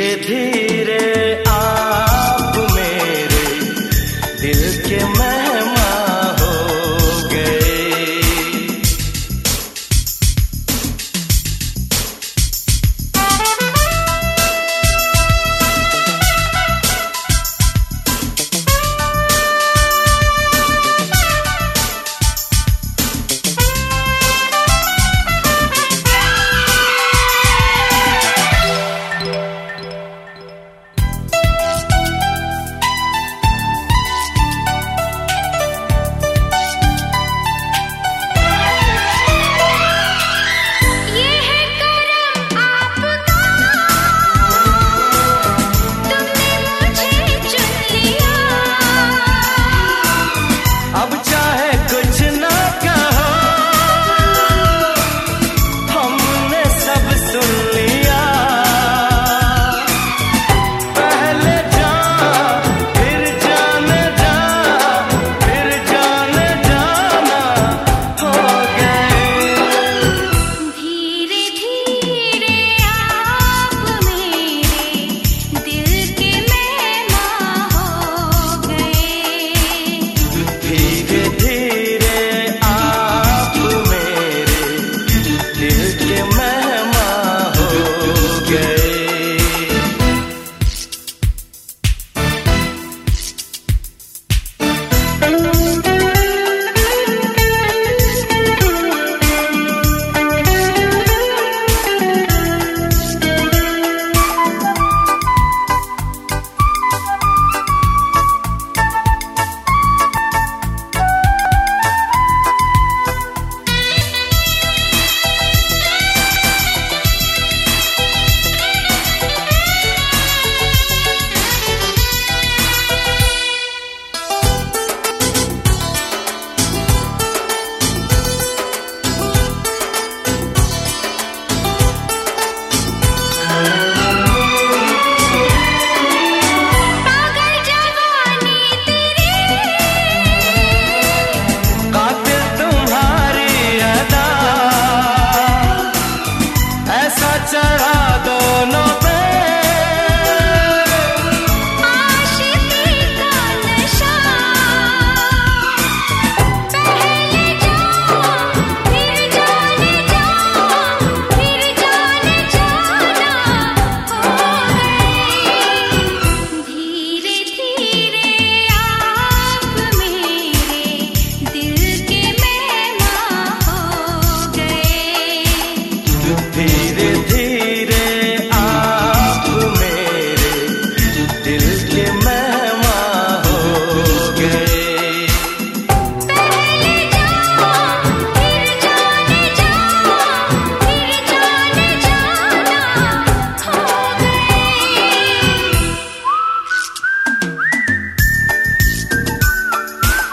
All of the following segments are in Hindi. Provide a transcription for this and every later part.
धीरे आप मेरे दिल के मेहमान हो गए। अब चाहे कुछ ना कहो, हमने सब सुन लिया। पहले जा फिर जाने जा, फिर जाने जाना हो गए। धीरे धीरे आप मेरे दिल के मेहमान हो गए। धीरे धीरे आप मेरे दिल के मेहमान हो गए। कातिल तुम्हारी अदा, ऐसा चढ़ा दोनों पे। आशिकी का नशा, पहले जाओ फिर जाने जाओ, फिर जाने जाना हो गए। धीरे धीरे आप मेरे दिल के मेहमान हो गए। धीरे धीरे आप मेरे दिल के मेहमान हो गए। पहले जाओ फिर जाने जाओ, फिर जाने जाना हो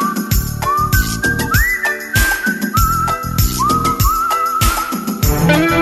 गए।